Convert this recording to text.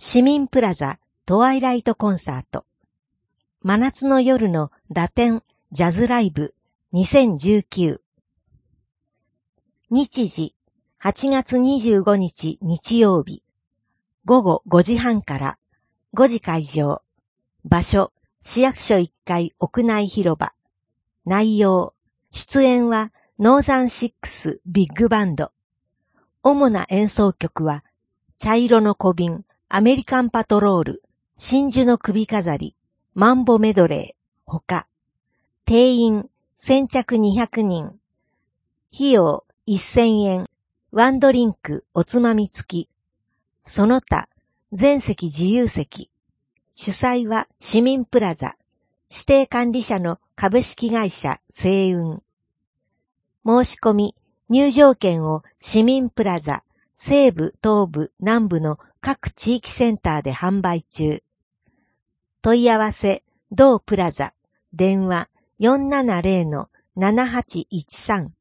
市民プラザトワイライトコンサート。真夏の夜のラテンジャズライブ2019。日時8月25日日曜日。午後5時半から5時会場。場所、市役所1階屋内広場。内容、出演はノーザンシックスビッグバンド。主な演奏曲は、茶色の小瓶、アメリカンパトロール、真珠の首飾り、マンボメドレー、他。定員、先着200人。費用、1000円。ワンドリンク、おつまみ付き。その他、全席自由席。主催は市民プラザ。指定管理者の株式会社星雲。申し込み、入場券を市民プラザ、西部、東部、南部の各地域センターで販売中。問い合わせ、同プラザ、電話 470-7813